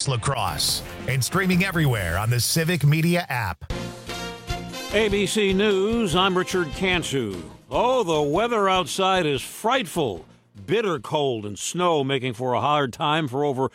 Miss Lacrosse, and streaming everywhere on the Civic Media app. ABC News, I'm Richard Cantu. Oh, the weather outside is frightful. Bitter cold and snow making for a hard time for over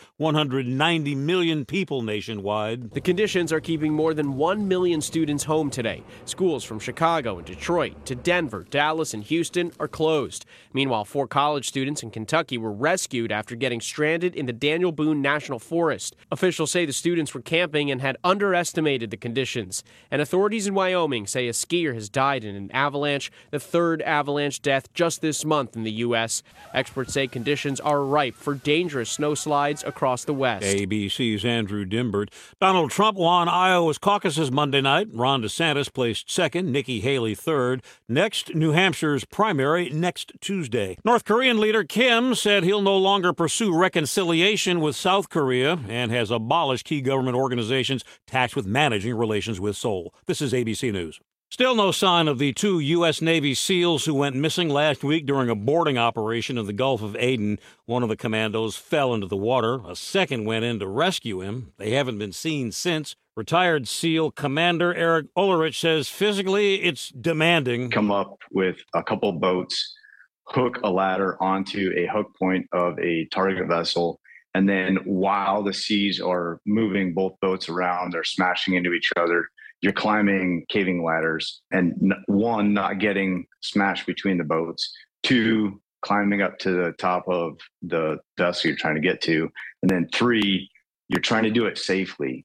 190 million people nationwide. The conditions are keeping more than 1 million students home today. Schools from Chicago and Detroit to Denver, Dallas, and Houston are closed. Meanwhile, 4 college students in Kentucky were rescued after getting stranded in the Daniel Boone National Forest. Officials say the students were camping and had underestimated the conditions. And authorities in Wyoming say a skier has died in an avalanche, the 3rd avalanche death just this month in the U.S. Experts say conditions are ripe for dangerous snowslides across the West. ABC's Andrew Dimbert. Donald Trump won Iowa's caucuses Monday night. Ron DeSantis placed second, Nikki Haley third. Next, New Hampshire's primary next Tuesday. North Korean leader Kim said he'll no longer pursue reconciliation with South Korea and has abolished key government organizations tasked with managing relations with Seoul. This is ABC News. Still no sign of the 2 U.S. Navy SEALs who went missing last week during a boarding operation in the Gulf of Aden. One of the commandos fell into the water. A second went in to rescue him. They haven't been seen since. Retired SEAL Commander Eric Ulrich says physically it's demanding. Come up with a couple boats, hook a ladder onto a hook point of a target vessel, and then while the seas are moving both boats around, they're smashing into each other. You're climbing caving ladders, and 1, not getting smashed between the boats, 2, climbing up to the top of the vessel you're trying to get to, and then 3, you're trying to do it safely.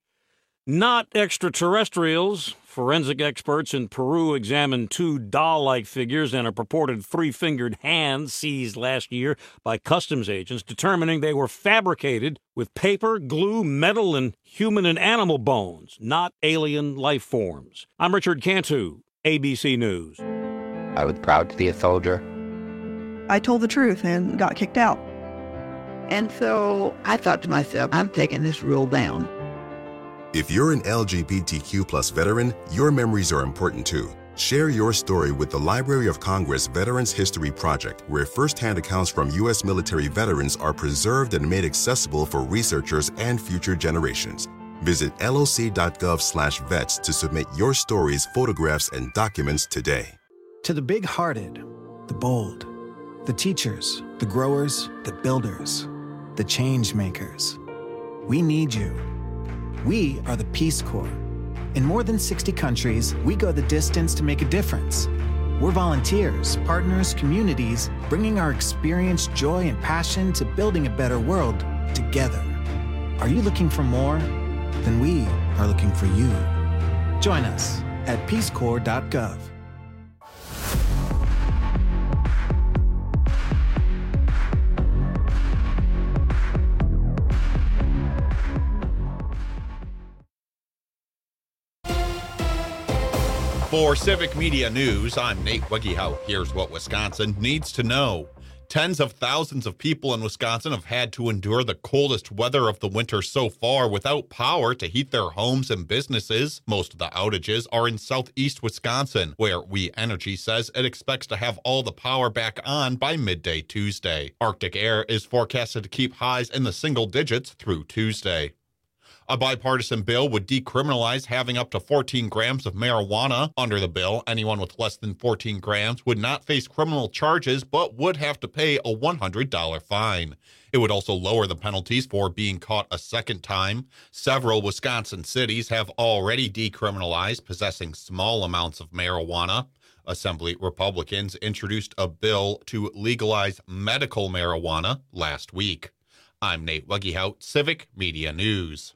Not extraterrestrials. Forensic experts in Peru examined 2 doll-like figures and a purported 3-fingered hand seized last year by customs agents, determining they were fabricated with paper, glue, metal, and human and animal bones, not alien life forms. I'm Richard Cantu, ABC News. I was proud to be a soldier. I told the truth and got kicked out. And so I thought to myself, I'm taking this rule down. If you're an LGBTQ+ veteran, your memories are important too. Share your story with the Library of Congress Veterans History Project, where firsthand accounts from U.S. military veterans are preserved and made accessible for researchers and future generations. Visit loc.gov/vets to submit your stories, photographs, and documents today. To the big-hearted, the bold, the teachers, the growers, the builders, the change makers, we need you. We are the Peace Corps. In more than 60 countries, we go the distance to make a difference. We're volunteers, partners, communities, bringing our experience, joy, and passion to building a better world together. Are you looking for more? Then we are looking for you. Join us at peacecorps.gov. For Civic Media News, I'm Nate Wegehout. Here's what Wisconsin needs to know. Tens of thousands of people in Wisconsin have had to endure the coldest weather of the winter so far without power to heat their homes and businesses. Most of the outages are in southeast Wisconsin, where We Energy says it expects to have all the power back on by midday Tuesday. Arctic air is forecasted to keep highs in the single digits through Tuesday. A bipartisan bill would decriminalize having up to 14 grams of marijuana. Under the bill, anyone with less than 14 grams would not face criminal charges, but would have to pay a $100 fine. It would also lower the penalties for being caught a second time. Several Wisconsin cities have already decriminalized possessing small amounts of marijuana. Assembly Republicans introduced a bill to legalize medical marijuana last week. I'm Nate Wegehout, Civic Media News.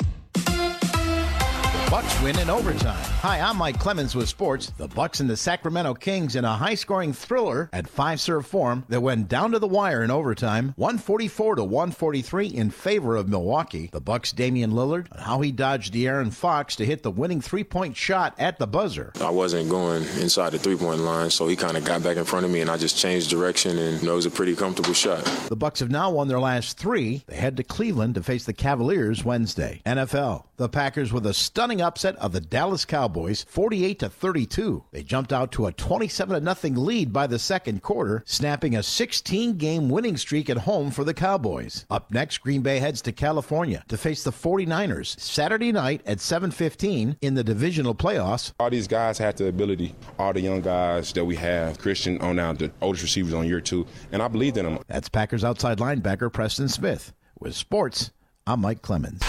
Bucks win in overtime. Hi, I'm Mike Clemens with sports. The Bucks and the Sacramento Kings in a high-scoring thriller at five-serve form that went down to the wire in overtime, 144-143 in favor of Milwaukee. The Bucks' Damian Lillard and how he dodged De'Aaron Fox to hit the winning three-point shot at the buzzer. I wasn't going inside the three-point line, so he kind of got back in front of me, and I just changed direction, and it was a pretty comfortable shot. The Bucks have now won their last three. They head to Cleveland to face the Cavaliers Wednesday. NFL. The Packers with a stunning thrilling upset of the Dallas Cowboys, 48-32. They jumped out to a 27-0 lead by the second quarter, snapping a 16-game winning streak at home for the Cowboys. Up next, Green Bay heads to California to face the 49ers Saturday night at 7:15 in the divisional playoffs. All these guys have the ability, all the young guys that we have, Christian on now, the oldest receivers on year 2, and I believed in them. That's Packers outside linebacker Preston Smith. With sports, I'm Mike Clemens.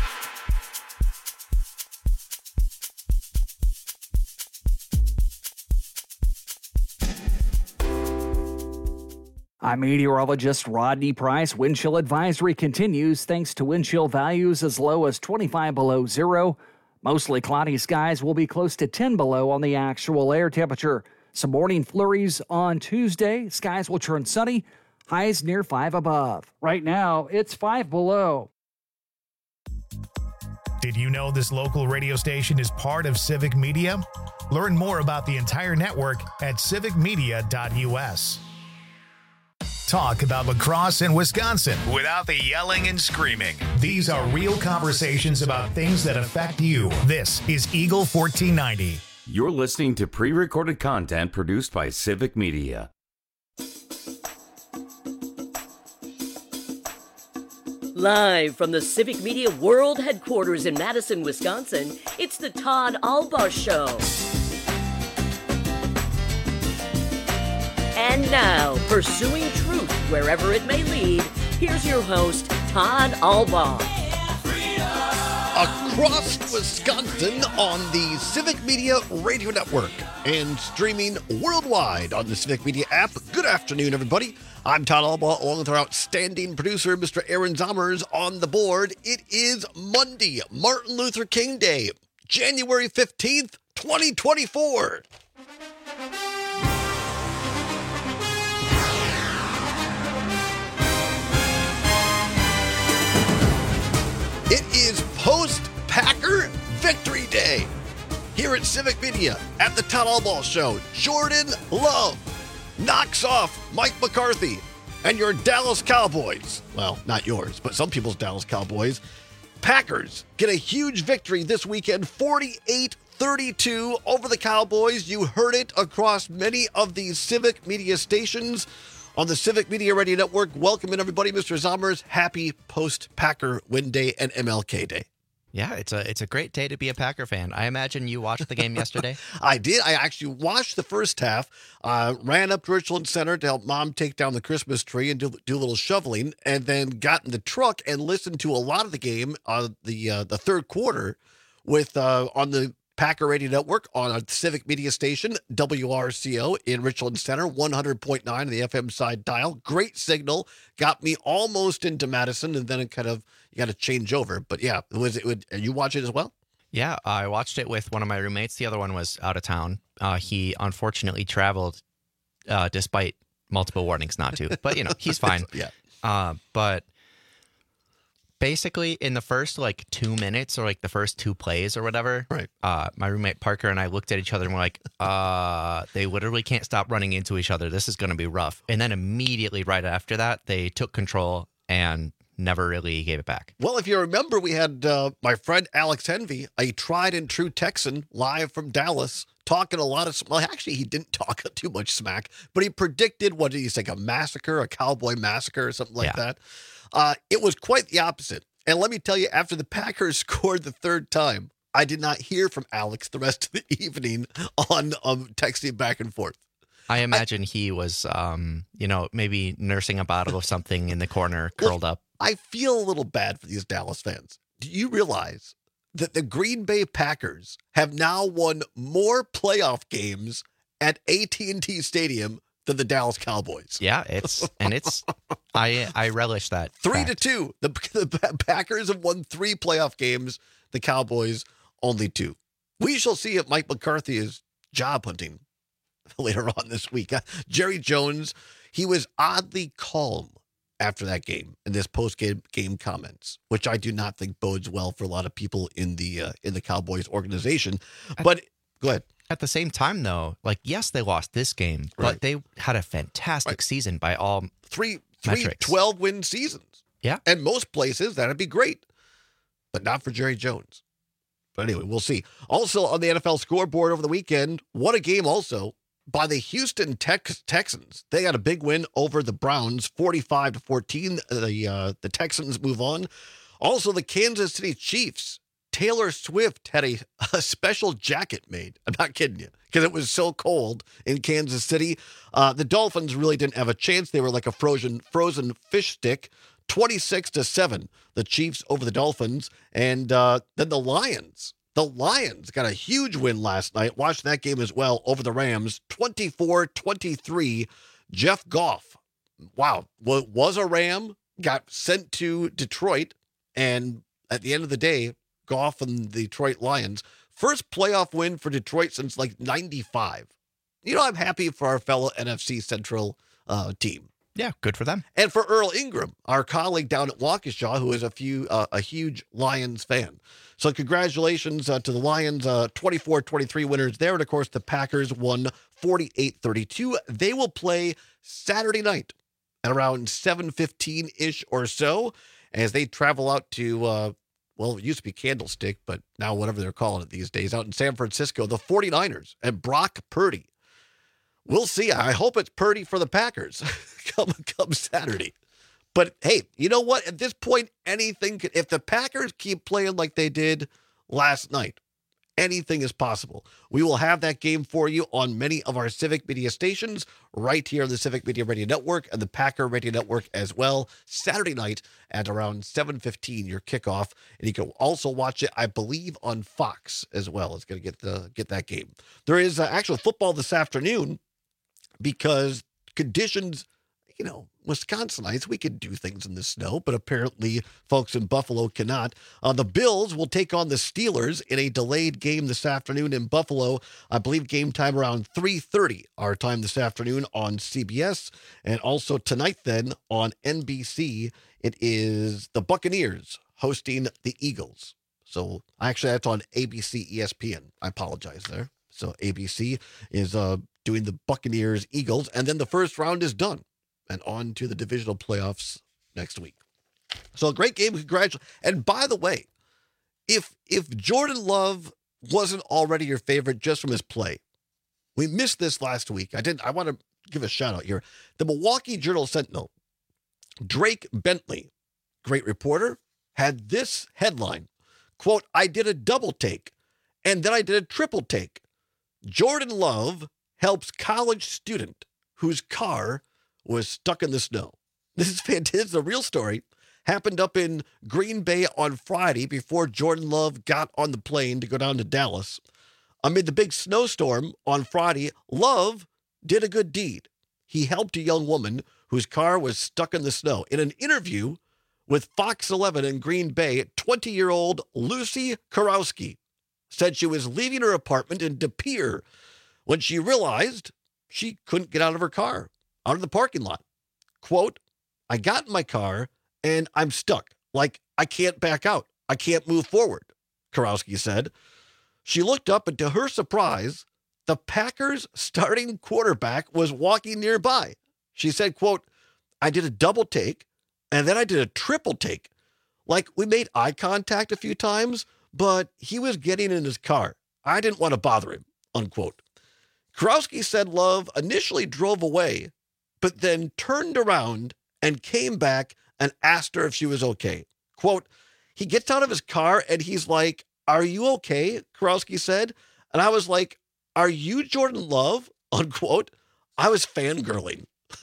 I'm meteorologist Rodney Price. Wind chill advisory continues thanks to wind chill values as low as 25 below zero. Mostly cloudy skies will be close to 10 below on the actual air temperature. Some morning flurries on Tuesday. Skies will turn sunny. Highs near 5 above. Right now, it's 5 below. Did you know this local radio station is part of Civic Media? Learn more about the entire network at civicmedia.us. Talk about lacrosse in Wisconsin without the yelling and screaming. These are real conversations about things that affect you. This is Eagle 1490. You're listening to pre-recorded content produced by Civic Media. Live from the Civic Media World Headquarters in Madison, Wisconsin, it's the Todd Albaugh Show. And now, pursuing truth wherever it may lead, here's your host, Todd Albaugh. Across Wisconsin on the Civic Media Radio Network and streaming worldwide on the Civic Media app. Good afternoon, everybody. I'm Todd Albaugh, along with our outstanding producer, Mr. Aaron Zommers, on the board. It is Monday, Martin Luther King Day, January 15th, 2024. It is post-Packer Victory Day here at Civic Media at the Todd Albaugh Show. Jordan Love knocks off Mike McCarthy and your Dallas Cowboys. Well, not yours, but some people's Dallas Cowboys. Packers get a huge victory this weekend, 48-32 over the Cowboys. You heard it across many of these Civic Media stations on the Civic Media Radio Network. Welcome in, everybody. Mr. Zommers, happy post-Packer win day and MLK Day. Yeah, it's a great day to be a Packer fan. I imagine you watched the game yesterday. I did. I actually watched the first half, ran up to Richland Center to help Mom take down the Christmas tree and do a little shoveling, and then got in the truck and listened to a lot of the game, the third quarter, with on the Packer Radio Network on a Civic Media station, WRCO in Richland Center, 100.9 on the FM side dial. Great signal. Got me almost into Madison, and then it kind of, you got to change over. But yeah, you watch it as well? Yeah, I watched it with one of my roommates. The other one was out of town. He unfortunately traveled despite multiple warnings not to. But, he's fine. Yeah. But basically, in the first 2 minutes or the first two plays or whatever, right? My roommate Parker and I looked at each other and we're like, they literally can't stop running into each other. This is going to be rough. And then immediately right after that, they took control and never really gave it back. Well, if you remember, we had my friend Alex Henvey, a tried and true Texan, live from Dallas, talking a lot of, well, actually, he didn't talk too much smack, but he predicted, what did he say, a massacre, a cowboy massacre or something like that. It was quite the opposite. And let me tell you, after the Packers scored the third time, I did not hear from Alex the rest of the evening on texting back and forth. I imagine he was, maybe nursing a bottle of something in the corner, curled up. I feel a little bad for these Dallas fans. Do you realize that the Green Bay Packers have now won more playoff games at AT&T Stadium than the Dallas Cowboys? Yeah, I relish that. 3-2. The Packers have won 3 playoff games. The Cowboys only 2. We shall see if Mike McCarthy is job hunting later on this week. Jerry Jones, he was oddly calm after that game in this post-game comments, which I do not think bodes well for a lot of people in the Cowboys organization. But go ahead. At the same time, though, yes, they lost this game, but they had a fantastic season by all three metrics. 12-win seasons. Yeah. And most places, that'd be great. But not for Jerry Jones. But anyway, we'll see. Also on the NFL scoreboard over the weekend, what a game also by the Houston Texans. They got a big win over the Browns, 45-14. The Texans move on. Also, the Kansas City Chiefs. Taylor Swift had a special jacket made. I'm not kidding you, because it was so cold in Kansas City. The Dolphins really didn't have a chance. They were like a frozen fish stick. 26-7, the Chiefs over the Dolphins. And then the Lions. The Lions got a huge win last night. Watched that game as well over the Rams. 24-23. Jeff Goff, wow, was a Ram, got sent to Detroit. And at the end of the day, Goff and the Detroit Lions, first playoff win for Detroit since like 95. You know, I'm happy for our fellow NFC Central team. Yeah, good for them. And for Earl Ingram, our colleague down at Waukesha, who is a huge Lions fan. So congratulations to the Lions, 24-23 winners there. And, of course, the Packers won 48-32. They will play Saturday night at around 7:15-ish or so as they travel out to, well, it used to be Candlestick, but now whatever they're calling it these days, out in San Francisco, the 49ers and Brock Purdy. We'll see. I hope it's Purdy for the Packers come Saturday. But, hey, you know what? At this point, anything could, if the Packers keep playing like they did last night, anything is possible. We will have that game for you on many of our Civic Media stations right here on the Civic Media Radio Network and the Packer Radio Network as well. Saturday night at around 7:15, your kickoff. And you can also watch it, I believe, on Fox as well. It's going to get that game. There is actual football this afternoon because conditions, you know, Wisconsinites, we could do things in the snow, but apparently folks in Buffalo cannot. The Bills will take on the Steelers in a delayed game this afternoon in Buffalo. I believe game time around 3:30 our time this afternoon on CBS. And also tonight then on NBC, it is the Buccaneers hosting the Eagles. So actually that's on ABC ESPN. I apologize there. So ABC is doing the Buccaneers Eagles, and then the first round is done. And on to the divisional playoffs next week. So a great game. Congratulations. And by the way, if Jordan Love wasn't already your favorite just from his play, we missed this last week. I want to give a shout out here. The Milwaukee Journal-Sentinel, Drake Bentley, great reporter, had this headline, quote, "I did a double take and then I did a triple take. Jordan Love helps college student whose car was stuck in the snow." This is fantastic. It's a real story. Happened up in Green Bay on Friday before Jordan Love got on the plane to go down to Dallas. Amid the big snowstorm on Friday, Love did a good deed. He helped a young woman whose car was stuck in the snow. In an interview with Fox 11 in Green Bay, 20-year-old Lucy Karowski said she was leaving her apartment in De Pere when she realized she couldn't get out of her car, out of the parking lot. Quote, "I got in my car and I'm stuck. Like, I can't back out. I can't move forward," Karowski said. She looked up and to her surprise, the Packers starting quarterback was walking nearby. She said, quote, "I did a double take and then I did a triple take. Like, we made eye contact a few times, but he was getting in his car. I didn't want to bother him," unquote. Karowski said Love initially drove away, but then turned around and came back and asked her if she was okay. Quote, "He gets out of his car and he's like, 'Are you okay?' Karowski said. And I was like, 'Are you Jordan Love?' Unquote. I was fangirling.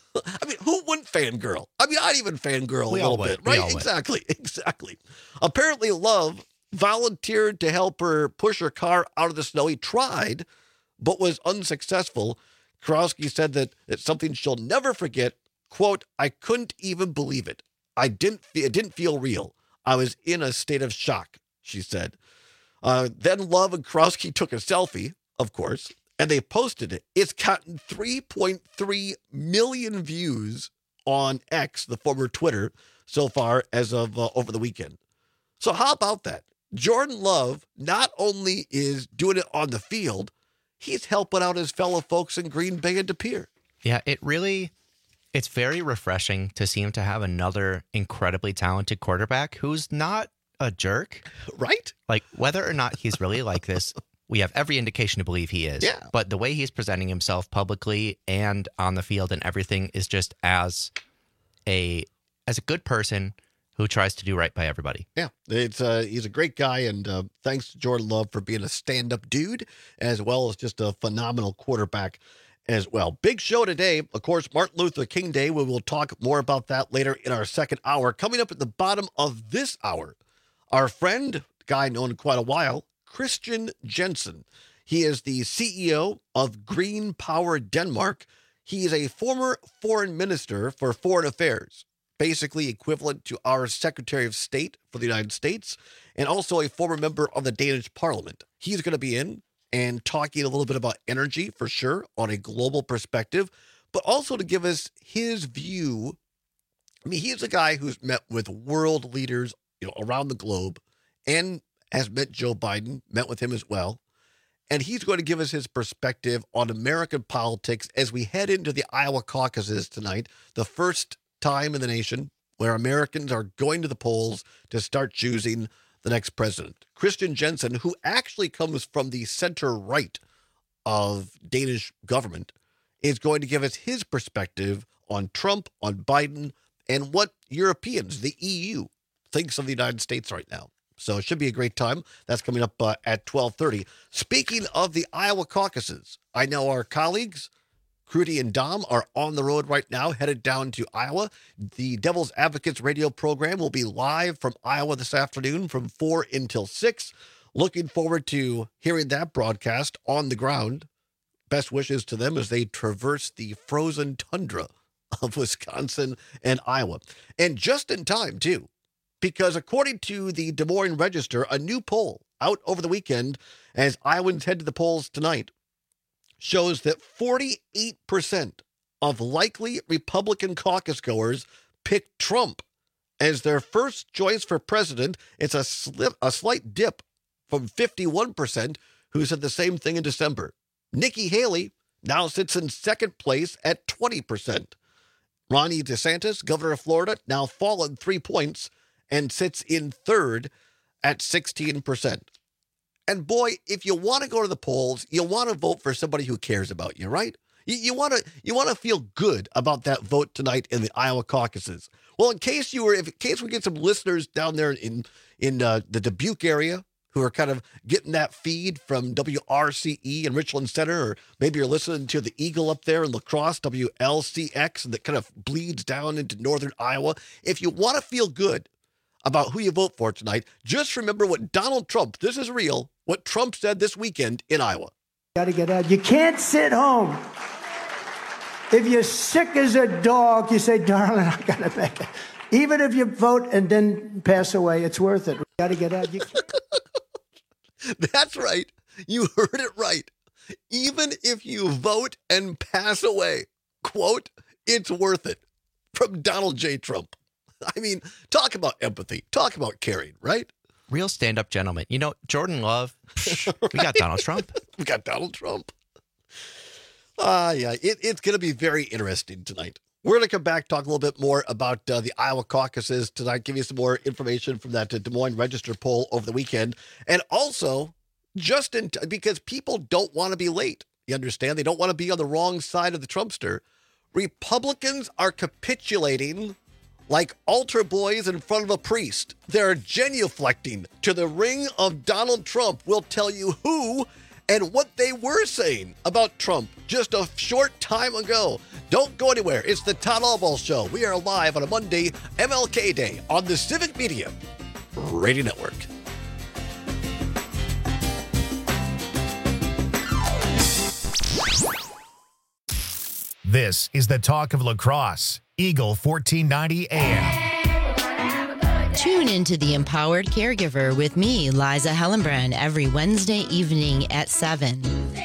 I mean, who wouldn't fangirl? I mean, I'd even fangirl a little bit, right? Exactly. Apparently, Love volunteered to help her push her car out of the snow. He tried, but was unsuccessful. Karowski said that it's something she'll never forget. Quote, "I couldn't even believe it. It didn't feel real. I was in a state of shock," she said. Then Love and Karowski took a selfie, of course, and they posted it. It's gotten 3.3 million views on X, the former Twitter, so far as of over the weekend. So how about that? Jordan Love not only is doing it on the field, he's helping out his fellow folks in Green Bay and De Pere. Yeah, it's very refreshing to see him to have another incredibly talented quarterback who's not a jerk? Right? Like, whether or not he's really like this, we have every indication to believe he is. Yeah. But the way he's presenting himself publicly and on the field and everything is just as a good person who tries to do right by everybody. Yeah, he's a great guy, and thanks to Jordan Love for being a stand-up dude, as well as just a phenomenal quarterback as well. Big show today, of course, Martin Luther King Day. We will talk more about that later in our second hour. Coming up at the bottom of this hour, our friend, guy known quite a while, Christian Jensen. He is the CEO of Green Power Denmark. He is a former foreign minister for foreign affairs, basically equivalent to our Secretary of State for the United States, and also a former member of the Danish Parliament. He's going to be in and talking a little bit about energy, for sure, on a global perspective, but also to give us his view. I mean, he's a guy who's met with world leaders, around the globe, and has met Joe Biden, met with him as well. And he's going to give us his perspective on American politics as we head into the Iowa caucuses tonight, the first time in the nation where Americans are going to the polls to start choosing the next president. Christian Jensen, who actually comes from the center right of Danish government, is going to give us his perspective on Trump, on Biden, and what Europeans, the EU, thinks of the United States right now. So it should be a great time. That's coming up at 12:30. Speaking of the Iowa caucuses, I know our colleagues, Crudy and Dom, are on the road right now, headed down to Iowa. The Devil's Advocates radio program will be live from Iowa this afternoon from 4 until 6. Looking forward to hearing that broadcast on the ground. Best wishes to them as they traverse the frozen tundra of Wisconsin and Iowa. And just in time, too, because according to the Des Moines Register, a new poll out over the weekend as Iowans head to the polls tonight shows that 48% of likely Republican caucus goers picked Trump as their first choice for president. It's a slight dip from 51% who said the same thing in December. Nikki Haley now sits in second place at 20%. Ron DeSantis, governor of Florida, now fallen 3 points and sits in third at 16%. And boy, if you want to go to the polls, you want to vote for somebody who cares about you, right? You want to feel good about that vote tonight in the Iowa caucuses. Well, in case we get some listeners down there in the Dubuque area who are kind of getting that feed from WRCE in Richland Center, or maybe you're listening to the Eagle up there in La Crosse, WLCX, and that kind of bleeds down into northern Iowa. If you want to feel good about who you vote for tonight, just remember what Donald Trump, this is real, what Trump said this weekend in Iowa. Got to get out. You can't sit home. If you're sick as a dog, you say, darling, I got to make it. Even if you vote and then pass away, it's worth it. Got to get out. That's right. You heard it right. Even if you vote and pass away, quote, it's worth it. From Donald J. Trump. I mean, talk about empathy. Talk about caring, right? Real stand-up gentleman. Jordan Love, we got Donald Trump. We got Donald Trump. Yeah, it's going to be very interesting tonight. We're going to come back, talk a little bit more about the Iowa caucuses tonight, give you some more information from that Des Moines Register poll over the weekend. And also, because people don't want to be late. You understand? They don't want to be on the wrong side of the Trumpster. Republicans are capitulating like altar boys in front of a priest. They're genuflecting to the ring of Donald Trump. We'll tell you who and what they were saying about Trump just a short time ago. Don't go anywhere. It's the Todd Albaugh Show. We are live on a Monday, MLK Day, on the Civic Media Radio Network. This is the talk of La Crosse, Eagle 1490 AM. Tune into The Empowered Caregiver with me, Liza Hellenbrand, every Wednesday evening at 7.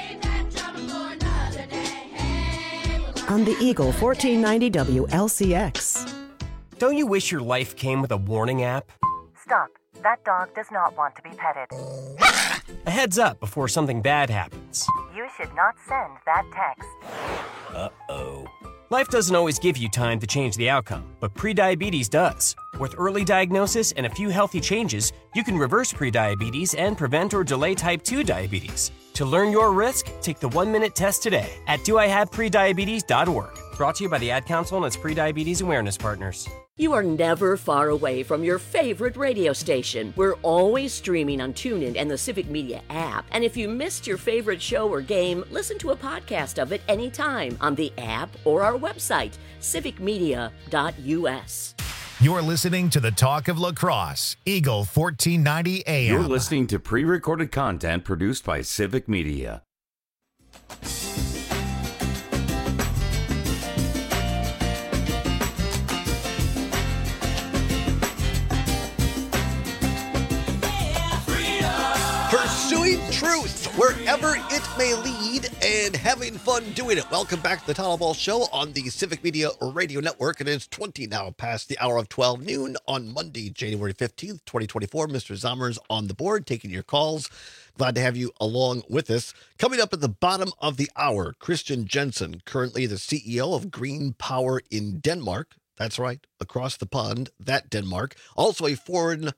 On the Eagle 1490 WLCX. Don't you wish your life came with a warning app? Stop. That dog does not want to be petted. A heads up before something bad happens. You should not send that text. Uh-oh. Life doesn't always give you time to change the outcome, but prediabetes does. With early diagnosis and a few healthy changes, you can reverse prediabetes and prevent or delay type 2 diabetes. To learn your risk, take the 1-minute test today at doihaveprediabetes.org. Brought to you by the Ad Council and its prediabetes awareness partners. You are never far away from your favorite radio station. We're always streaming on TuneIn and the Civic Media app. And if you missed your favorite show or game, listen to a podcast of it anytime on the app or our website, civicmedia.us. You're listening to the Talk of Lacrosse, Eagle 1490 AM. You're listening to pre-recorded content produced by Civic Media. Pursuing truth wherever it may lead and having fun doing it. Welcome back to the Total Ball Show on the Civic Media Radio Network. It is 20 now past the hour of 12 noon on Monday, January 15th, 2024. Mr. Zommers on the board, taking your calls. Glad to have you along with us. Coming up at the bottom of the hour, Christian Jensen, currently the CEO of Green Power in Denmark. That's right, across the pond, that Denmark. Also a former,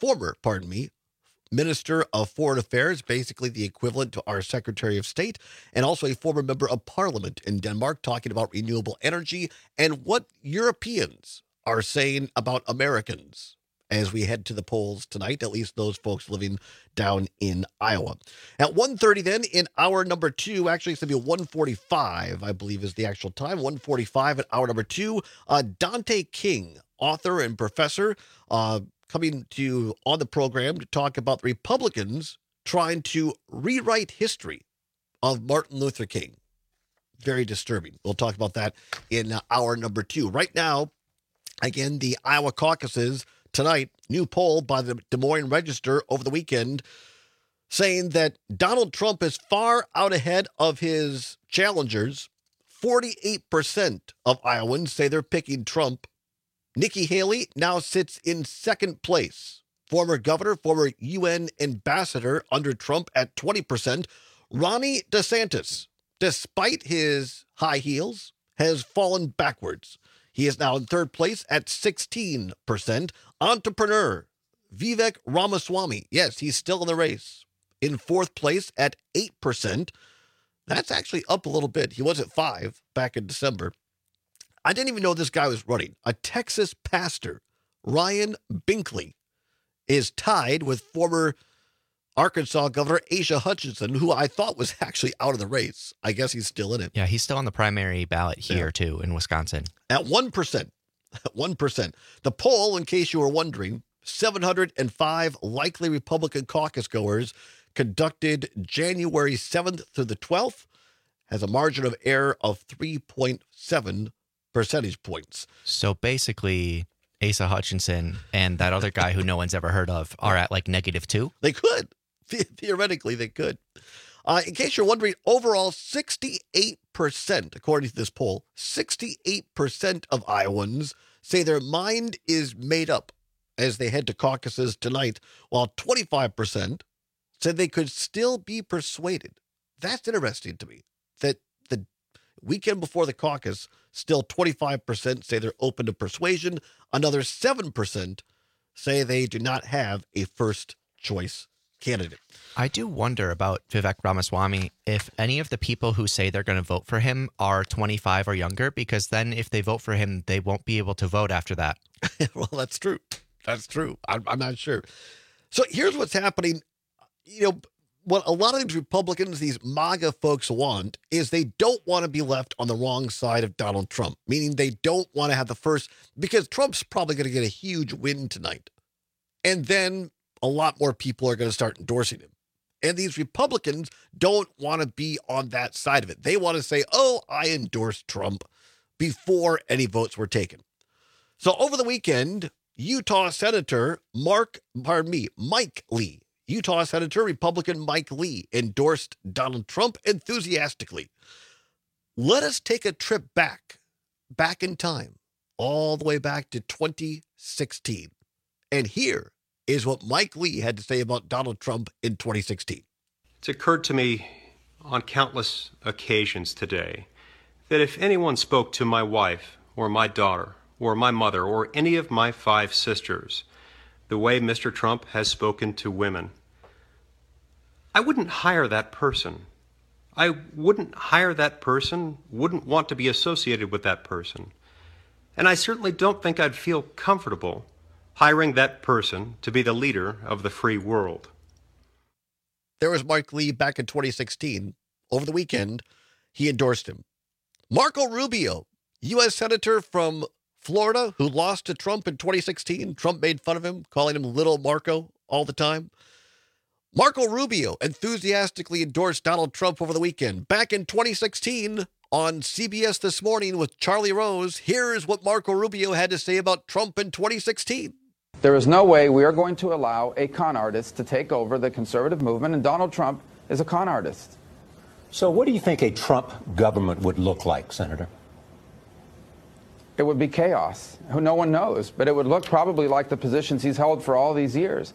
Minister of Foreign Affairs, basically the equivalent to our Secretary of State, and also a former member of Parliament in Denmark, talking about renewable energy and what Europeans are saying about Americans as we head to the polls tonight, at least those folks living down in Iowa. At 1:30 then, in hour number 2, actually it's going to be 1:45, I believe is the actual time, 1:45 at hour number 2, Dante King, author and professor, coming to you on the program to talk about the Republicans trying to rewrite history of Martin Luther King. Very disturbing. We'll talk about that in hour number 2. Right now, again, the Iowa caucuses tonight, new poll by the Des Moines Register over the weekend saying that Donald Trump is far out ahead of his challengers. 48% of Iowans say they're picking Trump. Nikki Haley now sits in second place. Former governor, former UN ambassador under Trump at 20%. Ronnie DeSantis, despite his high heels, has fallen backwards. He is now in third place at 16%. Entrepreneur Vivek Ramaswamy, yes, he's still in the race, in fourth place at 8%. That's actually up a little bit. He was at 5% back in December. I didn't even know this guy was running. A Texas pastor, Ryan Binkley, is tied with former Arkansas Governor Asa Hutchinson, who I thought was actually out of the race. I guess he's still in it. Yeah, he's still on the primary ballot here, too, in Wisconsin. At 1%. 1%. The poll, in case you were wondering, 705 likely Republican caucus goers conducted January 7th through the 12th, has a margin of error of 3.7 percentage points. So basically, Asa Hutchinson and that other guy who no one's ever heard of are at like -2? They could. Theoretically, they could. In case you're wondering, overall, 68%, according to this poll, 68% of Iowans say their mind is made up as they head to caucuses tonight, while 25% said they could still be persuaded. That's interesting to me, that the weekend before the caucus, still 25% say they're open to persuasion. Another 7% say they do not have a first choice candidate. I do wonder about Vivek Ramaswamy if any of the people who say they're going to vote for him are 25 or younger, because then if they vote for him, they won't be able to vote after that. Well, that's true. That's true. I'm not sure. So here's what's happening. You know, what a lot of these Republicans, these MAGA folks want is they don't want to be left on the wrong side of Donald Trump, meaning they don't want to have the first, because Trump's probably going to get a huge win tonight. And then a lot more people are going to start endorsing him. And these Republicans don't want to be on that side of it. They want to say, oh, I endorsed Trump before any votes were taken. So over the weekend, Utah Senator Mike Lee, Utah Senator Republican Mike Lee, endorsed Donald Trump enthusiastically. Let us take a trip back in time, all the way back to 2016. And here is what Mike Lee had to say about Donald Trump in 2016. It's occurred to me on countless occasions today that if anyone spoke to my wife or my daughter or my mother or any of my 5 sisters the way Mr. Trump has spoken to women, I wouldn't hire that person. I wouldn't hire that person, wouldn't want to be associated with that person. And I certainly don't think I'd feel comfortable hiring that person to be the leader of the free world. There was Mark Lee back in 2016. Over the weekend, he endorsed him. Marco Rubio, U.S. Senator from Florida, who lost to Trump in 2016. Trump made fun of him, calling him Little Marco all the time. Marco Rubio enthusiastically endorsed Donald Trump over the weekend. Back in 2016, on CBS This Morning with Charlie Rose, here's what Marco Rubio had to say about Trump in 2016. There is no way we are going to allow a con artist to take over the conservative movement, and Donald Trump is a con artist. So what do you think a Trump government would look like, Senator? It would be chaos. No one knows, but it would look probably like the positions he's held for all these years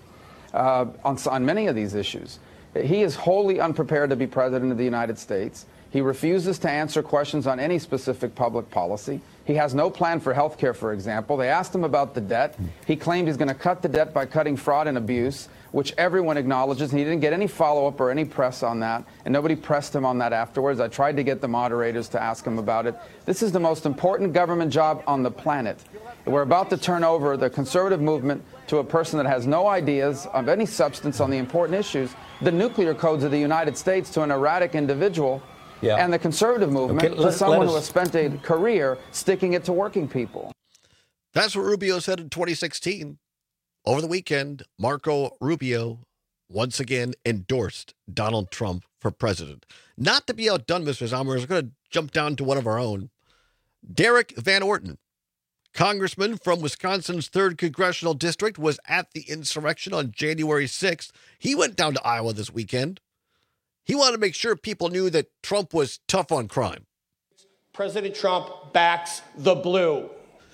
on many of these issues. He is wholly unprepared to be president of the United States. He refuses to answer questions on any specific public policy. He has no plan for health care, for example. They asked him about the debt. He claimed he's going to cut the debt by cutting fraud and abuse, which everyone acknowledges, and he didn't get any follow-up or any press on that, and nobody pressed him on that afterwards. I tried to get the moderators to ask him about it. This is the most important government job on the planet. We're about to turn over the conservative movement to a person that has no ideas of any substance on the important issues, the nuclear codes of the United States, to an erratic individual. Yeah. And the conservative movement to someone who has spent a career sticking it to working people. That's what Rubio said in 2016. Over the weekend, Marco Rubio once again endorsed Donald Trump for president. Not to be outdone, Mr. Zommer, we're going to jump down to one of our own. Derek Van Orton, congressman from Wisconsin's 3rd Congressional District, was at the insurrection on January 6th. He went down to Iowa this weekend. He wanted to make sure people knew that Trump was tough on crime. President Trump backs the blue.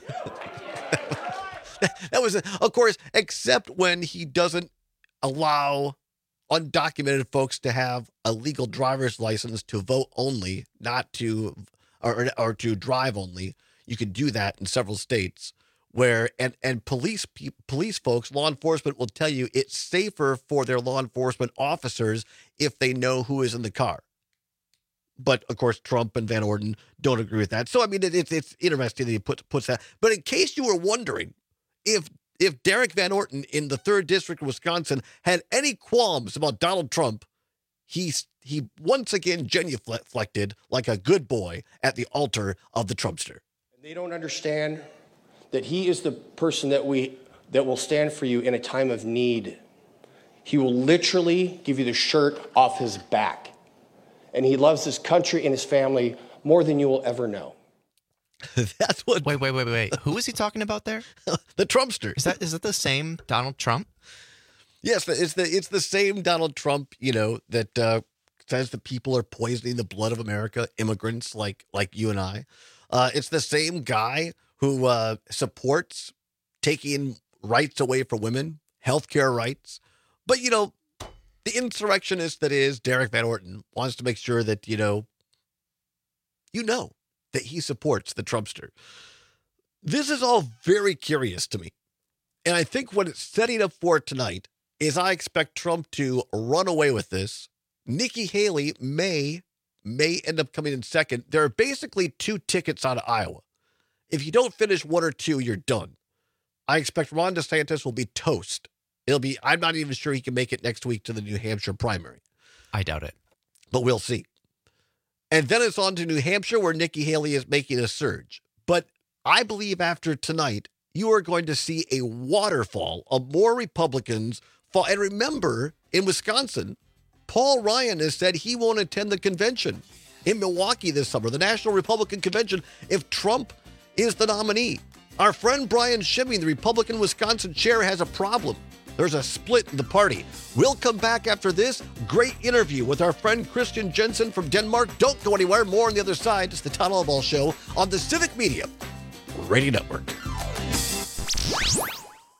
That was, of course, except when he doesn't allow undocumented folks to have a legal driver's license to vote only, not to, or to drive only. You can do that in several states. Where and police folks, law enforcement will tell you it's safer for their law enforcement officers if they know who is in the car. But of course, Trump and Van Orton don't agree with that. So I mean, it's interesting that he puts that. But in case you were wondering, if Derek Van Orton in the 3rd District of Wisconsin had any qualms about Donald Trump, he once again genuflected like a good boy at the altar of the Trumpster. They don't understand that he is the person that will stand for you in a time of need. He will literally give you the shirt off his back. And he loves his country and his family more than you will ever know. That's what. Wait. Who is he talking about there? The Trumpster. Is that the same Donald Trump? Yes, it's the same Donald Trump, that says the people are poisoning the blood of America, immigrants like you and I. It's the same guy who supports taking rights away from women, healthcare rights. But, the insurrectionist that is Derek Van Orton wants to make sure that, you know that he supports the Trumpster. This is all very curious to me. And I think what it's setting up for tonight is I expect Trump to run away with this. Nikki Haley may end up coming in second. There are basically 2 tickets out of Iowa. If you don't finish 1 or 2, you're done. I expect Ron DeSantis will be toast. I'm not even sure he can make it next week to the New Hampshire primary. I doubt it. But we'll see. And then it's on to New Hampshire where Nikki Haley is making a surge. But I believe after tonight, you are going to see a waterfall of more Republicans fall. And remember, in Wisconsin, Paul Ryan has said he won't attend the convention in Milwaukee this summer, the National Republican Convention, if Trump is the nominee. Our friend Brian Schimming, the Republican Wisconsin chair, has a problem. There's a split in the party. We'll come back after this great interview with our friend Christian Jensen from Denmark. Don't go anywhere. More on the other side. It's the Todd Albaugh Show on the Civic Media Radio Network.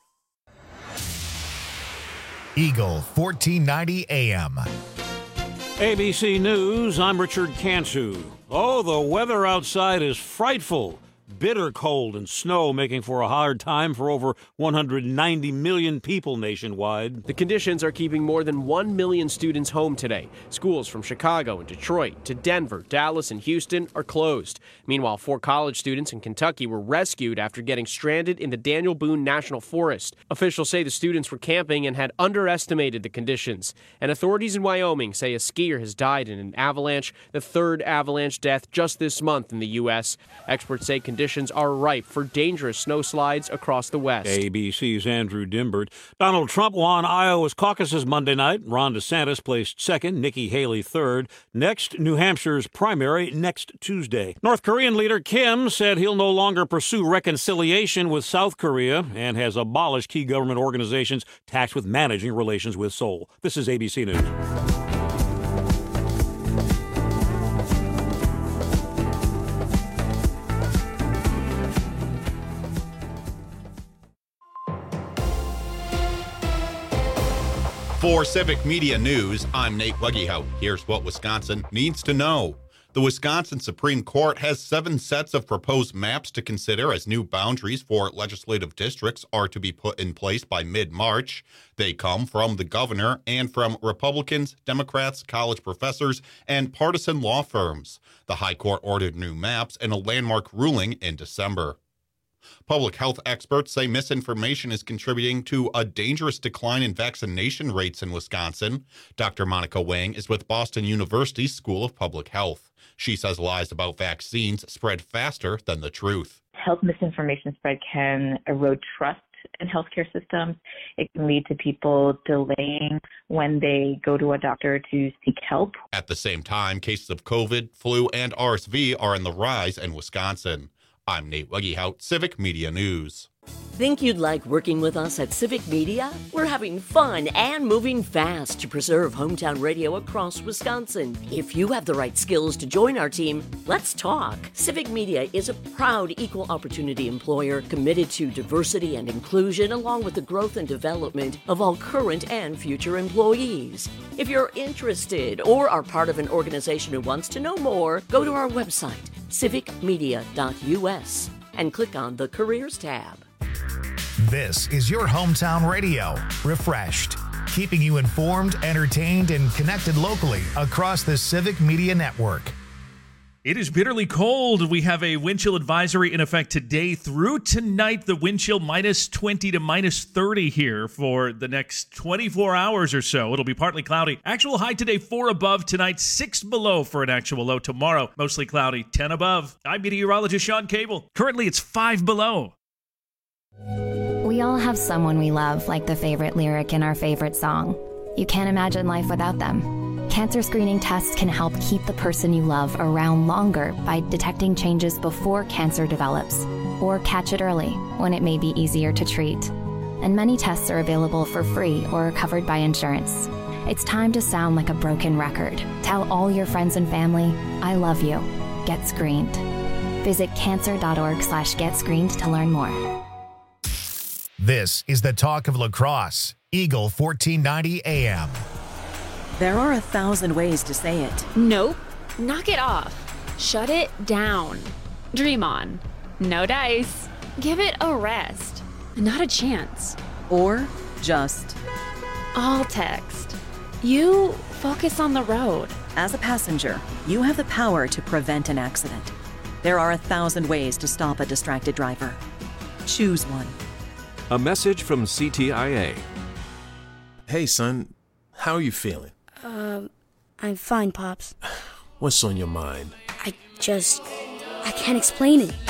Eagle 1490 AM. ABC News, I'm Richard Cantu. Oh, the weather outside is frightful. Bitter cold and snow making for a hard time for over 190 million people nationwide. The conditions are keeping more than 1 million students home today. Schools from Chicago and Detroit to Denver, Dallas, and Houston are closed. Meanwhile, 4 college students in Kentucky were rescued after getting stranded in the Daniel Boone National Forest. Officials say the students were camping and had underestimated the conditions. And authorities in Wyoming say a skier has died in an avalanche, the 3rd avalanche death just this month in the U.S. Experts say conditions are ripe for dangerous snowslides across the West. ABC's Andrew Dimbert. Donald Trump won Iowa's caucuses Monday night. Ron DeSantis placed second, Nikki Haley third. Next, New Hampshire's primary next Tuesday. North Korean leader Kim said he'll no longer pursue reconciliation with South Korea and has abolished key government organizations tasked with managing relations with Seoul. This is ABC News. For Civic Media News, I'm Nate Weggehout. Here's what Wisconsin needs to know. The Wisconsin Supreme Court has 7 sets of proposed maps to consider as new boundaries for legislative districts are to be put in place by mid-March. They come from the governor and from Republicans, Democrats, college professors, and partisan law firms. The High Court ordered new maps in a landmark ruling in December. Public health experts say misinformation is contributing to a dangerous decline in vaccination rates in Wisconsin. Dr. Monica Wang is with Boston University's School of Public Health. She says lies about vaccines spread faster than the truth. Health misinformation spread can erode trust in healthcare systems. It can lead to people delaying when they go to a doctor to seek help. At the same time, cases of COVID, flu, and RSV are on the rise in Wisconsin. I'm Nate Weggehout, Civic Media News. Think you'd like working with us at Civic Media? We're having fun and moving fast to preserve hometown radio across Wisconsin. If you have the right skills to join our team, let's talk. Civic Media is a proud equal opportunity employer committed to diversity and inclusion along with the growth and development of all current and future employees. If you're interested or are part of an organization who wants to know more, go to our website, civicmedia.us, and click on the Careers tab. This is your hometown radio, refreshed, keeping you informed, entertained, and connected locally across the Civic Media Network. It is bitterly cold. We have a wind chill advisory in effect today through tonight. The wind chill minus 20 to minus 30 here for the next 24 hours or so. It'll be partly cloudy. Actual high today, 4 above. Tonight, 6 below for an actual low. Tomorrow, mostly cloudy, 10 above. I'm meteorologist Sean Cable. Currently, it's 5 below. We all have someone we love, like the favorite lyric in our favorite song. You can't imagine life without them. Cancer screening tests can help keep the person you love around longer by detecting changes before cancer develops, or catch it early when it may be easier to treat. And many tests are available for free or are covered by insurance. It's time to sound like a broken record. Tell all your friends and family, I love you. Get screened. Visit cancer.org/getscreened to learn more. This is the talk of La Crosse, Eagle 1490 AM. There are 1,000 ways to say it. Nope. Knock it off. Shut it down. Dream on. No dice. Give it a rest. Not a chance. Or just. All text. You focus on the road. As a passenger, you have the power to prevent an accident. There are 1,000 ways to stop a distracted driver. Choose one. A message from CTIA. Hey, son. How are you feeling? I'm fine, Pops. What's on your mind? I can't explain it.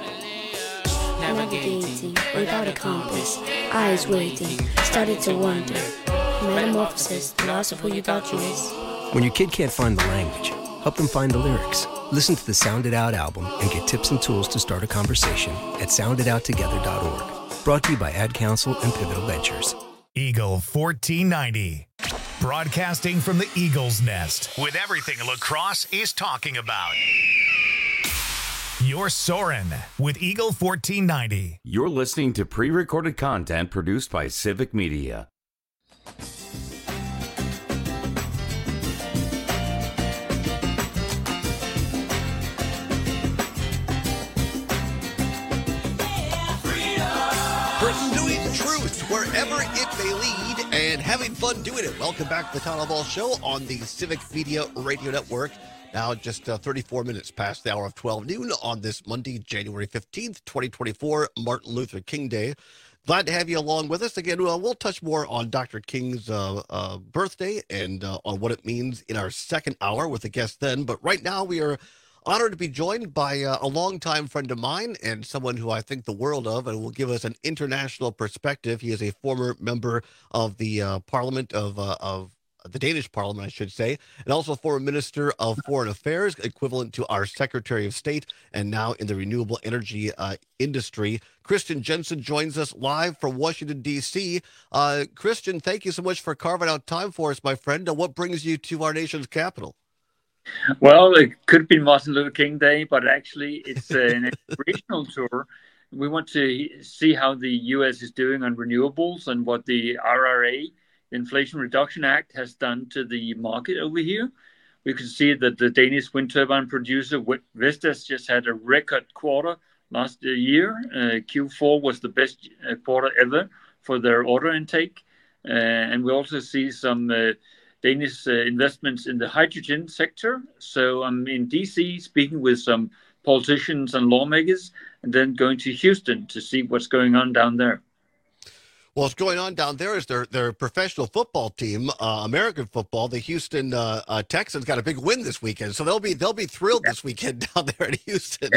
Navigating without a compass, eyes waiting, started to wonder. Metamorphosis, the loss of who you thought you was. When your kid can't find the language, help them find the lyrics. Listen to the Sound It Out album and get tips and tools to start a conversation at sounditouttogether.org. Brought to you by Ad Council and Pivotal Ventures. Eagle 1490. Broadcasting from the Eagle's Nest with everything La Crosse is talking about. You're soaring with Eagle 1490. You're listening to pre-recorded content produced by Civic Media. wherever it may lead and having fun doing it. Welcome back to the Town Hall Ball Show on the Civic Media Radio Network. Now just 34 minutes past the hour of 12 noon on this Monday, January 15th, 2024, Martin Luther King Day. Glad to have you along with us. Again, we'll touch more on Dr. King's birthday and on what it means in our second hour with a guest then. But right now we are honored to be joined by a longtime friend of mine and someone who I think the world of and will give us an international perspective. He is a former member of the Parliament of the Danish Parliament, I should say, and also former Minister of Foreign Affairs, equivalent to our Secretary of State, and now in the renewable energy industry. Christian Jensen joins us live from Washington, D.C. Christian, thank you so much for carving out time for us, my friend. What brings you to our nation's capital? Well, it could be Martin Luther King Day, but actually it's an regional tour. We want to see how the U.S. is doing on renewables and what the IRA, Inflation Reduction Act, has done to the market over here. We can see that the Danish wind turbine producer Vestas just had a record quarter last year. Q4 was the best quarter ever for their order intake. And we also see some Danish investments in the hydrogen sector. So I'm in DC speaking with some politicians and lawmakers, and then going to Houston to see what's going on down there. Well, what's going on down there is their professional football team, American football. The Houston Texans got a big win this weekend, so they'll be thrilled this weekend down there in Houston.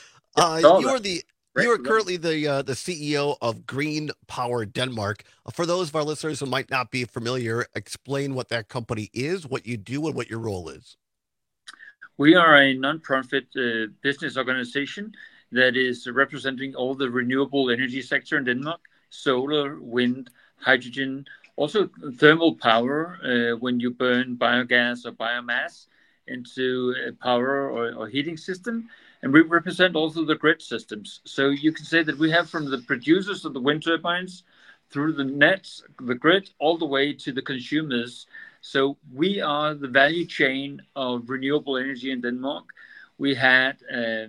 You are currently the CEO of Green Power Denmark. For those of our listeners who might not be familiar, explain what that company is, what you do, and what your role is. We are a non-profit business organization that is representing all the renewable energy sector in Denmark. Solar, wind, hydrogen, also thermal power when you burn biogas or biomass into a power or heating system. And we represent also the grid systems. So you can say that we have from the producers of the wind turbines through the nets, the grid, all the way to the consumers. So we are the value chain of renewable energy in Denmark. We had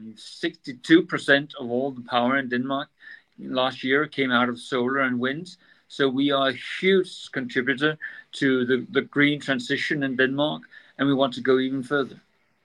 62% of all the power in Denmark last year came out of solar and wind. So we are a huge contributor to the green transition in Denmark, and we want to go even further.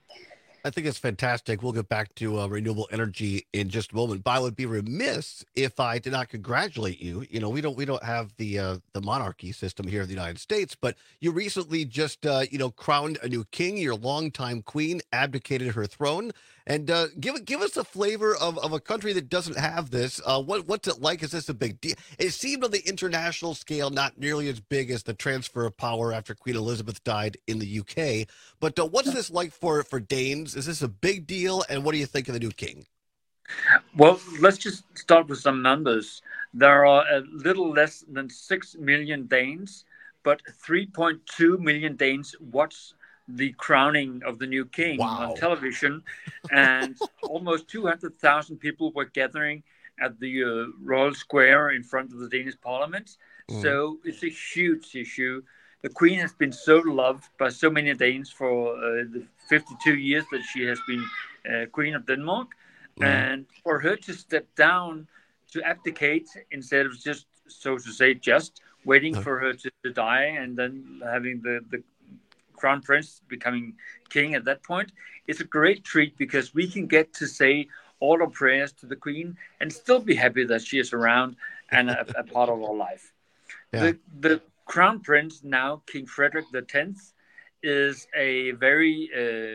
I think it's fantastic. We'll get back to renewable energy in just a moment. But I would be remiss if I did not congratulate you. You know, we don't have the monarchy system here in the United States, but you recently just crowned a new king. Your longtime queen abdicated her throne, and give us a flavor of a country that doesn't have this. What's it like? Is this a big deal? It seemed on the international scale not nearly as big as the transfer of power after Queen Elizabeth died in the UK. But what's this like for Danes? Is this a big deal? And what do you think of the new king? Well, let's just start with some numbers. There are a little less than 6 million Danes, but 3.2 million Danes watch the crowning of the new king on television. And almost 200,000 people were gathering at the Royal Square in front of the Danish Parliament. So it's a huge issue. The Queen has been so loved by so many Danes for the 52 years that she has been Queen of Denmark. And for her to step down, to abdicate, instead of just, so to say, just waiting for her to die and then having the Crown Prince becoming king at that point, it's a great treat because we can get to say all our prayers to the Queen and still be happy that she is around and a part of our life. Yeah. The Crown Prince, now King Frederick X, is a very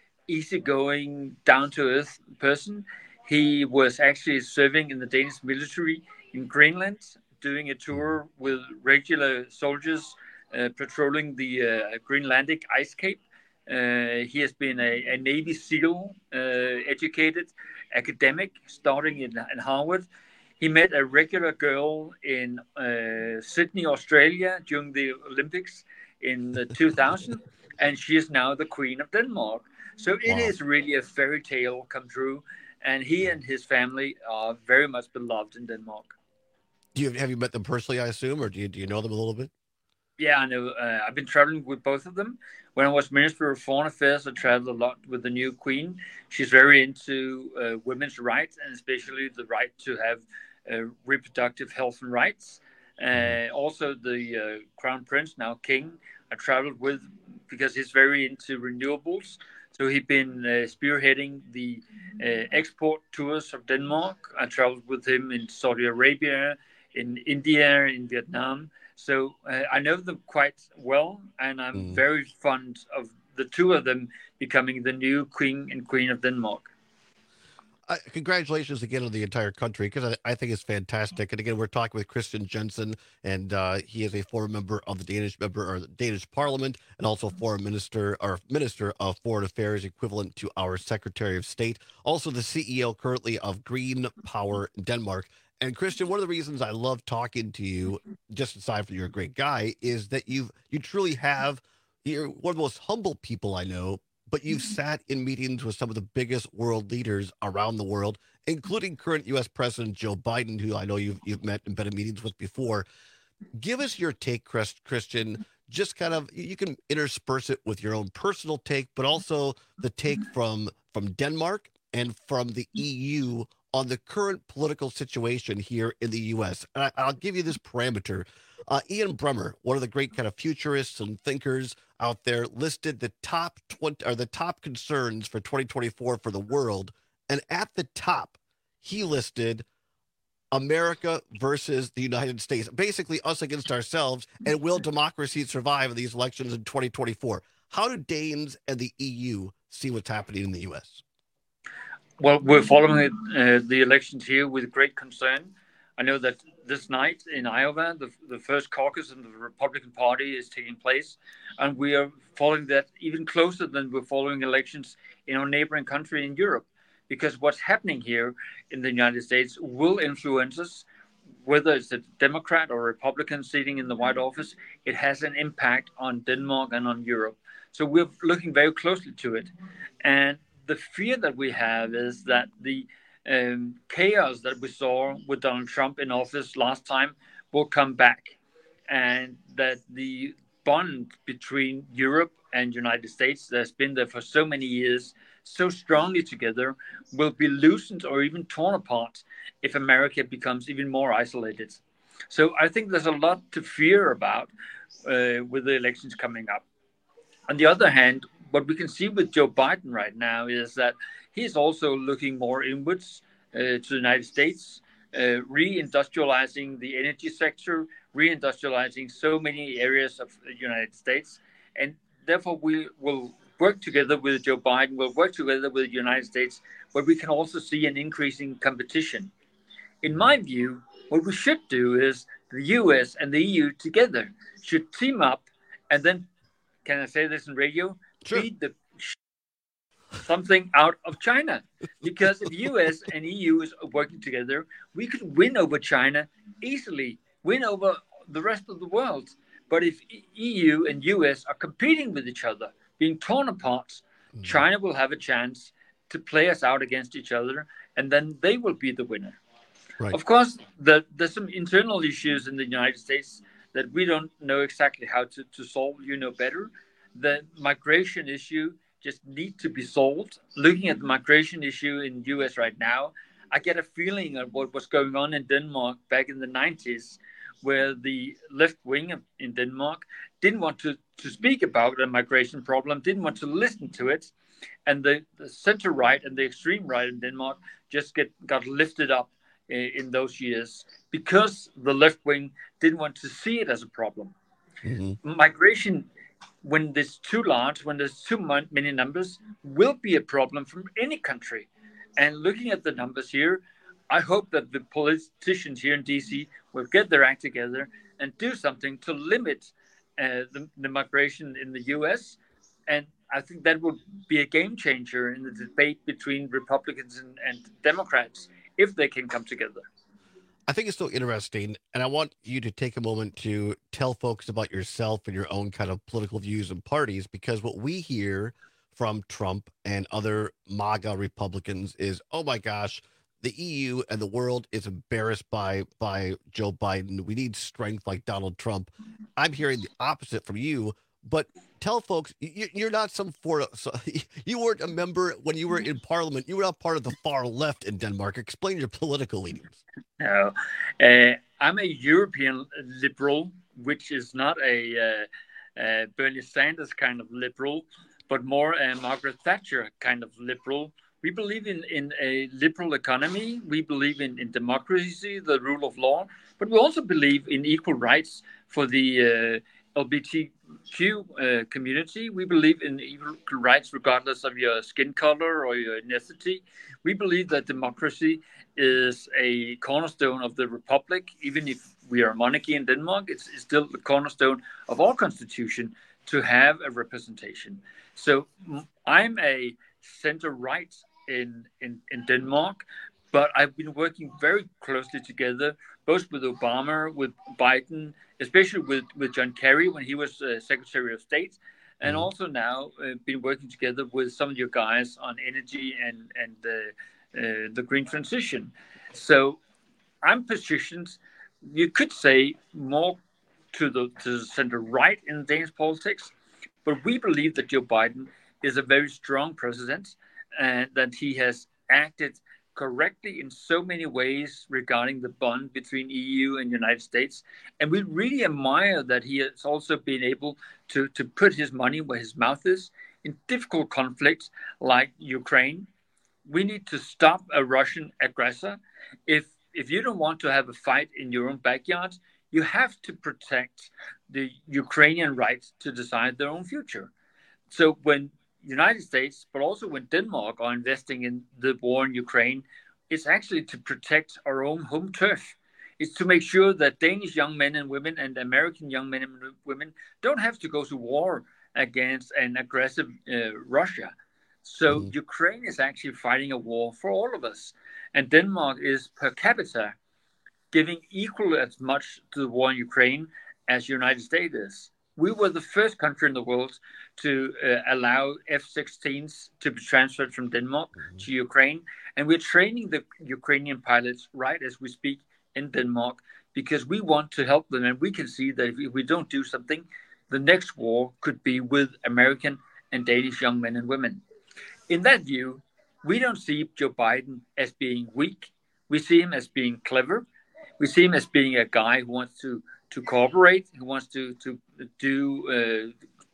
easygoing, down-to-earth person. He was actually serving in the Danish military in Greenland, doing a tour with regular soldiers patrolling the Greenlandic ice cape. He has been a Navy SEAL, educated academic, starting in Harvard. He met a regular girl in Sydney, Australia during the Olympics in 2000, and she is now the Queen of Denmark. So it is really a fairy tale come true, and he and his family are very much beloved in Denmark. Have you met them personally, I assume, or do you know them a little bit? Yeah, I know. I've been traveling with both of them. When I was Minister of Foreign Affairs, I traveled a lot with the new Queen. She's very into women's rights, and especially the right to have reproductive health and rights. Also, the Crown Prince, now King, I traveled with because he's very into renewables. So he's been spearheading the export tours of Denmark. I traveled with him in Saudi Arabia, in India, in Vietnam. So I know them quite well, and I'm very fond of the two of them becoming the new King and Queen of Denmark. Congratulations again to the entire country, because I think it's fantastic. And again, we're talking with Christian Jensen, and he is a former member of the Danish Parliament, and also former minister of Foreign Affairs, equivalent to our Secretary of State. Also the CEO currently of Green Power Denmark. And Christian, one of the reasons I love talking to you, just aside from you're a great guy, is that you truly you're one of the most humble people I know. But you've sat in meetings with some of the biggest world leaders around the world, including current U.S. President Joe Biden, who I know you've met and been in meetings with before. Give us your take, Christian. Just kind of, you can intersperse it with your own personal take, but also the take from Denmark and from the EU on the current political situation here in the U.S. And I'll give you this parameter. Ian Bremmer, one of the great kind of futurists and thinkers out there, listed the top 20 or the top concerns for 2024 for the world, and at the top, he listed America versus the United States, basically us against ourselves, and will democracy survive in these elections in 2024? How do Danes and the EU see what's happening in the U.S.? Well, we're following the elections here with great concern. I know that this night in Iowa, the first caucus in the Republican Party is taking place, and we are following that even closer than we're following elections in our neighboring country in Europe, because what's happening here in the United States will influence us. Whether it's a Democrat or Republican sitting in the White Office, it has an impact on Denmark and on Europe. So we're looking very closely to it. And the fear that we have is that the chaos that we saw with Donald Trump in office last time will come back, and that the bond between Europe and United States that's been there for so many years, so strongly together, will be loosened or even torn apart if America becomes even more isolated. So I think there's a lot to fear about with the elections coming up. On the other hand, what we can see with Joe Biden right now is that he's also looking more inwards to the United States, reindustrializing the energy sector, reindustrializing so many areas of the United States. And therefore, we will work together with Joe Biden, we'll work together with the United States, but we can also see an increasing competition. In my view, what we should do is the US and the EU together should team up, and then, can I say this in radio? Sure. Beat the something out of China. Because if US and EU is working together, we could win over China easily, win over the rest of the world. But if EU and US are competing with each other, being torn apart, China will have a chance to play us out against each other, and then they will be the winner. Right. Of course, there's some internal issues in the United States that we don't know exactly how to solve. You know better. The migration issue just needs to be solved. Looking at the migration issue in the U.S. right now, I get a feeling of what was going on in Denmark back in the 90s, where the left wing in Denmark didn't want to speak about the migration problem, didn't want to listen to it. And the center right and the extreme right in Denmark just got lifted up in those years because the left wing didn't want to see it as a problem. Mm-hmm. Migration, when there's too large, when there's too many numbers, will be a problem from any country. And looking at the numbers here, I hope that the politicians here in DC will get their act together and do something to limit the migration in the US. And I think that will be a game changer in the debate between Republicans and Democrats if they can come together. I think it's so interesting, and I want you to take a moment to tell folks about yourself and your own kind of political views and parties, because what we hear from Trump and other MAGA Republicans is, oh my gosh, the EU and the world is embarrassed by Joe Biden. We need strength like Donald Trump. I'm hearing the opposite from you, but tell folks, you're not you weren't a member when you were in Parliament. You were not part of the far left in Denmark. Explain your political leanings. No, I'm a European liberal, which is not a Bernie Sanders kind of liberal, but more a Margaret Thatcher kind of liberal. We believe in a liberal economy. We believe in democracy, the rule of law, but we also believe in equal rights for the LGBTQ community. We believe in equal rights regardless of your skin color or your ethnicity. We believe that democracy is a cornerstone of the republic. Even if we are a monarchy in Denmark, it's still the cornerstone of our constitution to have a representation. So I'm a center-right in Denmark, but I've been working very closely together, both with Obama, with Biden, especially with John Kerry when he was Secretary of State, and also now been working together with some of you guys on energy and the green transition. So I'm positioned, you could say, more to the center right in Danish politics, but we believe that Joe Biden is a very strong president and that he has acted correctly in so many ways regarding the bond between EU and United States. And we really admire that he has also been able to put his money where his mouth is in difficult conflicts like Ukraine. We need to stop a Russian aggressor. If you don't want to have a fight in your own backyard, you have to protect the Ukrainian right to decide their own future. So when United States, but also when Denmark are investing in the war in Ukraine, it's actually to protect our own home turf. It's to make sure that Danish young men and women and American young men and women don't have to go to war against an aggressive Russia. So Ukraine is actually fighting a war for all of us. And Denmark is per capita giving equal as much to the war in Ukraine as United States is. We were the first country in the world to allow F-16s to be transferred from Denmark to Ukraine. And we're training the Ukrainian pilots right as we speak in Denmark because we want to help them. And we can see that if we don't do something, the next war could be with American and Danish young men and women. In that view, we don't see Joe Biden as being weak. We see him as being clever. We see him as being a guy who wants to cooperate, who wants to do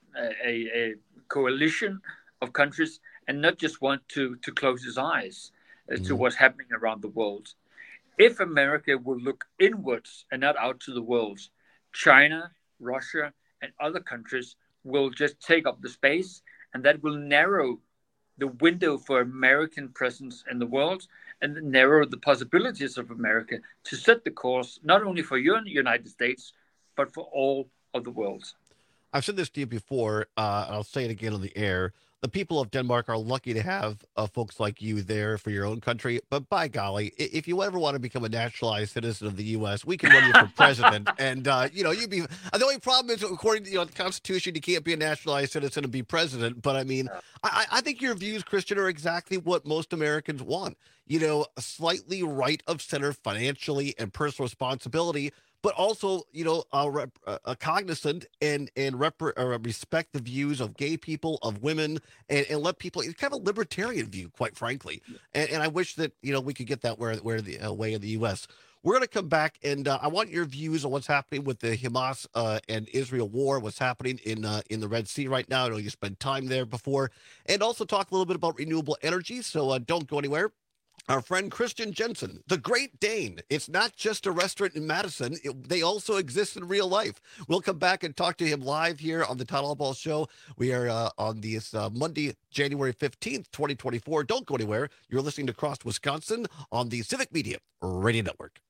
a coalition of countries and not just want to close his eyes to what's happening around the world. If America will look inwards and not out to the world, China, Russia, and other countries will just take up the space, and that will narrow the window for American presence in the world and narrow the possibilities of America to set the course, not only for your United States, but for all of the world. I've said this to you before, and I'll say it again on the air. The people of Denmark are lucky to have folks like you there for your own country. But by golly, if you ever want to become a naturalized citizen of the U.S., we can run you for president. And, you'd be the only problem is, according to the Constitution, you can't be a naturalized citizen and be president. But I mean, I think your views, Christian, are exactly what most Americans want. A slightly right of center financially and personal responsibility, but also, cognizant and respect the views of gay people, of women, and let people. It's kind of a libertarian view, quite frankly. And I wish that we could get that where the way in the U.S. We're going to come back, and I want your views on what's happening with the Hamas and Israel war, what's happening in the Red Sea right now. I know you spent time there before, and also talk a little bit about renewable energy. So don't go anywhere. Our friend Christian Jensen, the Great Dane. It's not just a restaurant in Madison. They also exist in real life. We'll come back and talk to him live here on the Todd Allball Show. We are on this Monday, January 15th, 2024. Don't go anywhere. You're listening to Cross Wisconsin on the Civic Media Radio Network.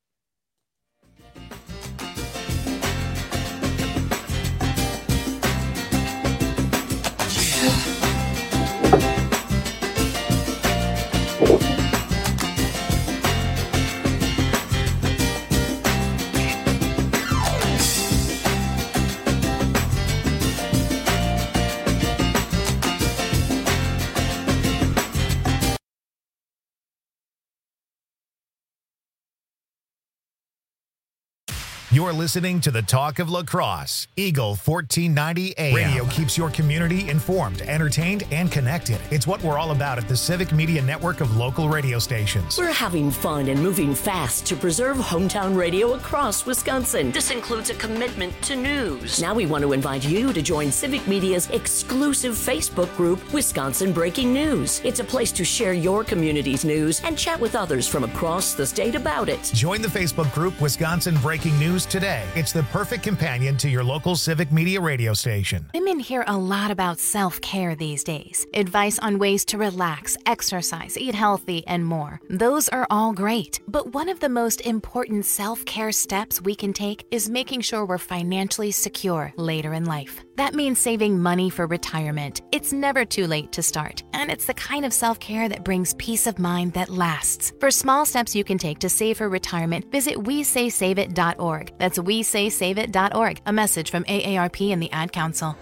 You're listening to the Talk of Lacrosse, Eagle 1490 AM. Radio keeps your community informed, entertained, and connected. It's what we're all about at the Civic Media Network of local radio stations. We're having fun and moving fast to preserve hometown radio across Wisconsin. This includes a commitment to news. Now we want to invite you to join Civic Media's exclusive Facebook group, Wisconsin Breaking News. It's a place to share your community's news and chat with others from across the state about it. Join the Facebook group, Wisconsin Breaking News, today. It's the perfect companion to your local Civic Media radio station. Women hear a lot about self-care these days. Advice on ways to relax, exercise, eat healthy, and more. Those are all great. But one of the most important self-care steps we can take is making sure we're financially secure later in life. That means saving money for retirement. It's never too late to start, and it's the kind of self-care that brings peace of mind that lasts. For small steps you can take to save for retirement, visit WeSaySaveIt.org. That's WeSaySaveIt.org. A message from AARP and the Ad Council.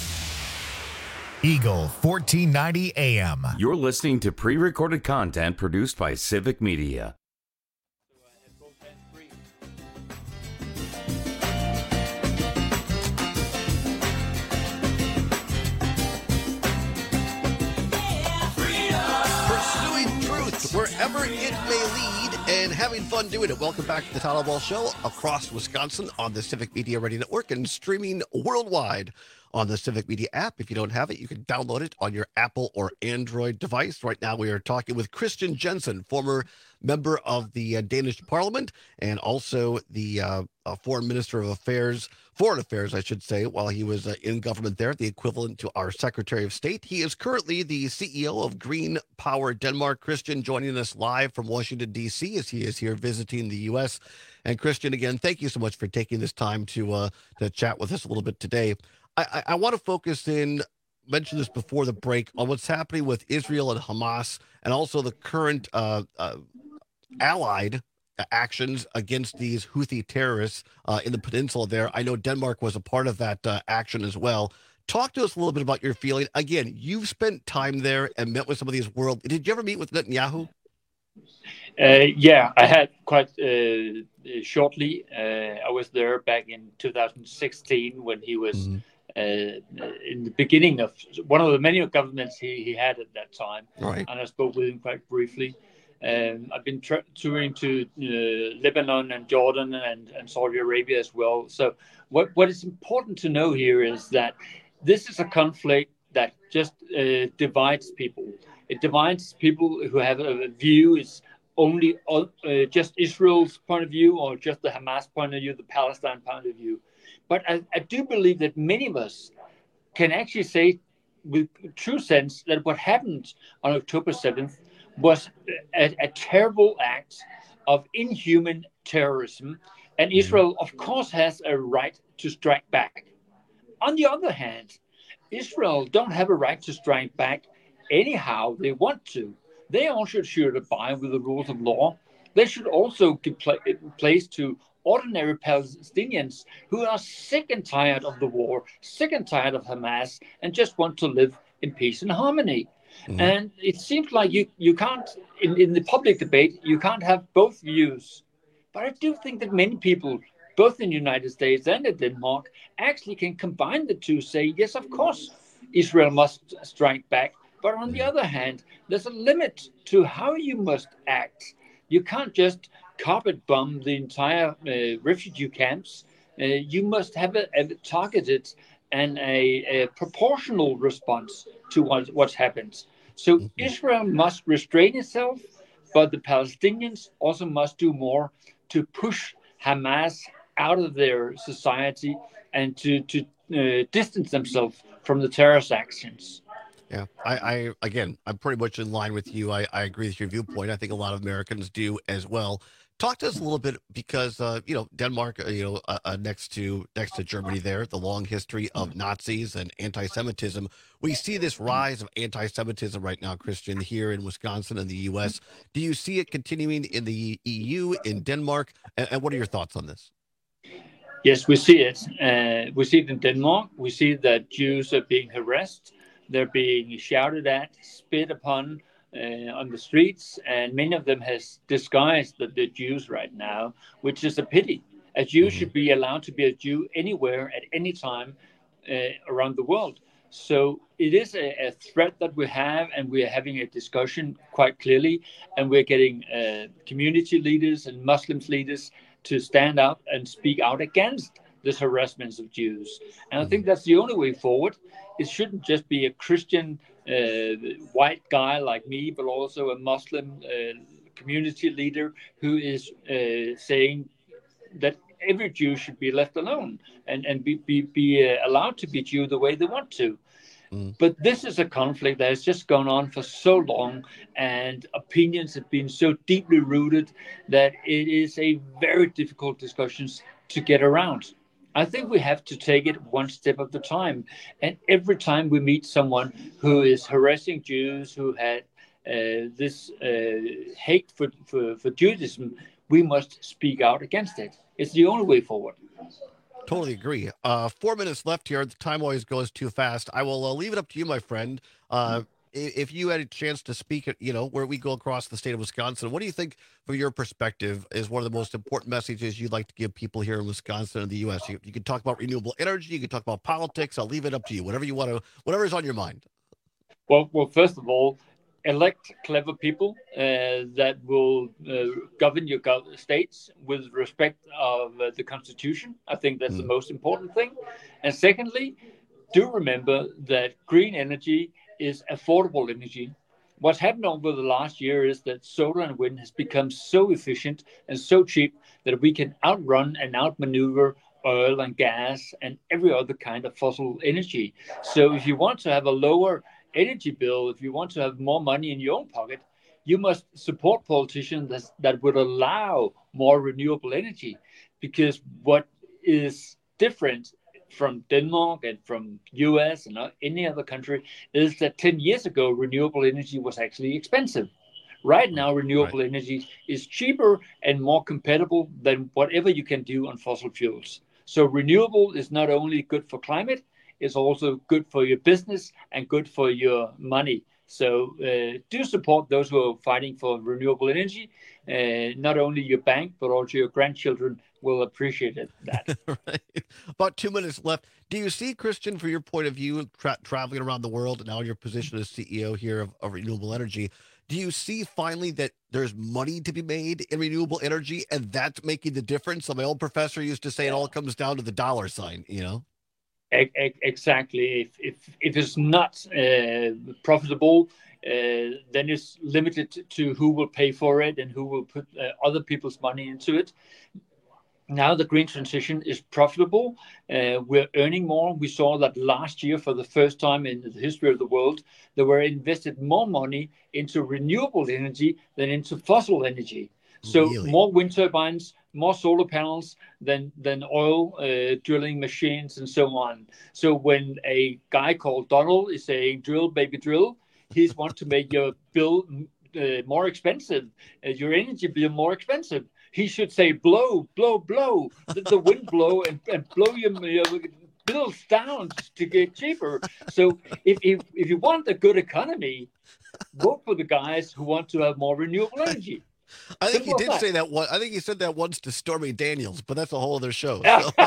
Eagle 1490 AM. You're listening to pre-recorded content produced by Civic Media. Wherever it may lead, and having fun doing it. Welcome back to the Tyler Ball Show across Wisconsin on the Civic Media Radio Network and streaming worldwide on the Civic Media app. If you don't have it, you can download it on your Apple or Android device. Right now, we are talking with Christian Jensen, former member of the Danish Parliament and also the Foreign Affairs, I should say, while he was in government there, the equivalent to our Secretary of State. He is currently the CEO of Green Power Denmark. Christian joining us live from Washington, D.C. as he is here visiting the U.S. And Christian, again, thank you so much for taking this time to chat with us a little bit today. I want to focus in, mention this before the break, on what's happening with Israel and Hamas and also the current allied actions against these Houthi terrorists in the peninsula there. I know Denmark was a part of that action as well. Talk to us a little bit about your feeling. Again, you've spent time there and met with some of these Did you ever meet with Netanyahu? Yeah, I had quite shortly. I was there back in 2016 when he was in the beginning of one of the many governments he had at that time. Right. And I spoke with him quite briefly. I've been touring to Lebanon and Jordan and Saudi Arabia as well. So what is important to know here is that this is a conflict that just divides people. It divides people who have a view is only just Israel's point of view or just the Hamas point of view, the Palestine point of view. But I do believe that many of us can actually say with true sense that what happened on October 7th was a terrible act of inhuman terrorism. And Israel, of course, has a right to strike back. On the other hand, Israel don't have a right to strike back anyhow they want to. They also should abide with the rules of law. They should also give place to ordinary Palestinians who are sick and tired of the war, sick and tired of Hamas, and just want to live in peace and harmony. Mm-hmm. And it seems like you can't, in the public debate, you can't have both views. But I do think that many people, both in the United States and in Denmark, actually can combine the two, say, yes, of course, Israel must strike back. But on the other hand, there's a limit to how you must act. You can't just carpet bomb the entire refugee camps. You must have a targeted and a proportional response to what's happened. So Israel must restrain itself, but the Palestinians also must do more to push Hamas out of their society and to distance themselves from the terrorist actions. Yeah, I'm pretty much in line with you. I agree with your viewpoint. I think a lot of Americans do as well. Talk to us a little bit because, Denmark, next to Germany there, the long history of Nazis and anti-Semitism. We see this rise of anti-Semitism right now, Christian, here in Wisconsin and the U.S. Do you see it continuing in the EU, in Denmark? And what are your thoughts on this? Yes, we see it. We see it in Denmark. We see that Jews are being harassed. They're being shouted at, spit upon on the streets, and many of them has disguised that they're Jews right now, which is a pity. A Jew should be allowed to be a Jew anywhere at any time around the world. So it is a threat that we have, and we're having a discussion quite clearly, and we're getting community leaders and Muslims leaders to stand up and speak out against this harassment of Jews. And I think that's the only way forward. It shouldn't just be a Christian white guy like me, but also a Muslim community leader who is saying that every Jew should be left alone and be allowed to be Jew the way they want to. But this is a conflict that has just gone on for so long, and opinions have been so deeply rooted that it is a very difficult discussion to get around. I think we have to take it one step at a time. And every time we meet someone who is harassing Jews, who had this hate for Judaism, we must speak out against it. It's the only way forward. Totally agree. 4 minutes left here. The time always goes too fast. I will leave it up to you, my friend. If you had a chance to speak at, where we go across the state of Wisconsin, what do you think, from your perspective, is one of the most important messages you'd like to give people here in Wisconsin and the U.S.? You can talk about renewable energy. You can talk about politics. I'll leave it up to you. Whatever you want to, whatever is on your mind. Well, first of all, elect clever people that will govern your states with respect of the Constitution. I think that's the most important thing. And secondly, do remember that green energy is affordable energy. What's happened over the last year is that solar and wind has become so efficient and so cheap that we can outrun and outmaneuver oil and gas and every other kind of fossil energy. So if you want to have a lower energy bill, if you want to have more money in your own pocket, you must support politicians that would allow more renewable energy. Because what is different from Denmark and from US and any other country is that 10 years ago, renewable energy was actually expensive. Right now, renewable energy is cheaper and more compatible than whatever you can do on fossil fuels. So renewable is not only good for climate, it's also good for your business and good for your money. So do support those who are fighting for renewable energy. Not only your bank, but also your grandchildren will appreciate that. Right. About 2 minutes left. Do you see, Christian, from your point of view, traveling around the world, and now your position as CEO here of renewable energy, do you see finally that there's money to be made in renewable energy, and that's making the difference? So my old professor used to say it all comes down to the dollar sign, Exactly. If it's not profitable, then it's limited to who will pay for it and who will put other people's money into it. Now the green transition is profitable. We're earning more. We saw that last year, for the first time in the history of the world, there were invested more money into renewable energy than into fossil energy. So more wind turbines, more solar panels than oil drilling machines and so on. So when a guy called Donald is saying, drill, baby, drill, he's want to make your bill more expensive, your energy bill more expensive. He should say, blow, blow, blow, the wind blow and blow your bills down to get cheaper. So if you want a good economy, vote for the guys who want to have more renewable energy. I think he did say that one. I think he said that once to Stormy Daniels, but that's a whole other show.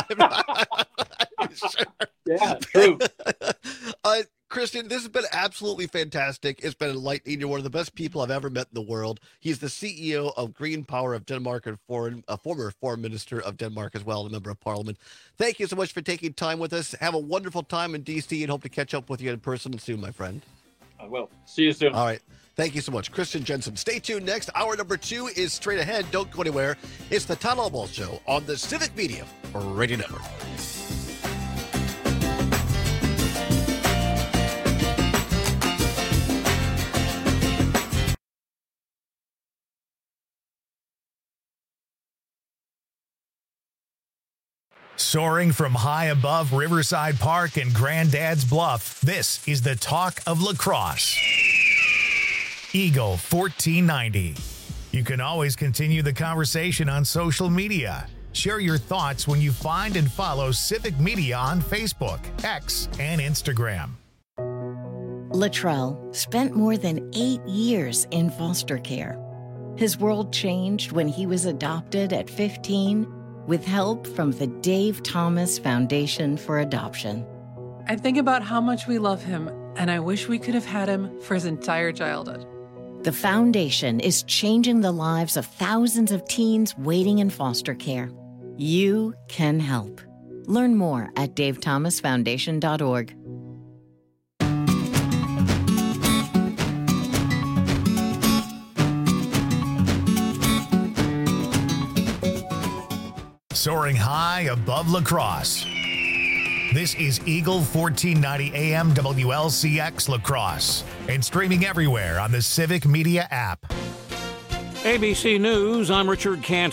So sure. Yeah, true. Christian, this has been absolutely fantastic. It's been enlightening. You're one of the best people I've ever met in the world. He's the CEO of Green Power of Denmark and a former foreign minister of Denmark as well, a member of parliament. Thank you so much for taking time with us. Have a wonderful time in D.C. and hope to catch up with you in person soon, my friend. I will. See you soon. All right. Thank you so much, Christian Jensen. Stay tuned. Next, hour number 2 is straight ahead. Don't go anywhere. It's the Todd Albaugh Show on the Civic Media Radio Network. Soaring from high above Riverside Park and Granddad's Bluff, this is the talk of lacrosse. Eagle 1490. You can always continue the conversation on social media. Share your thoughts when you find and follow Civic Media on Facebook, X, and Instagram. Latrell spent more than 8 years in foster care. His world changed when he was adopted at 15, with help from the Dave Thomas Foundation for Adoption. I think about how much we love him, and I wish we could have had him for his entire childhood. The foundation is changing the lives of thousands of teens waiting in foster care. You can help. Learn more at davethomasfoundation.org. Soaring high above La Crosse. This is Eagle 1490 AM WLCX La Crosse and streaming everywhere on the Civic Media app. ABC News, I'm Richard Cantor.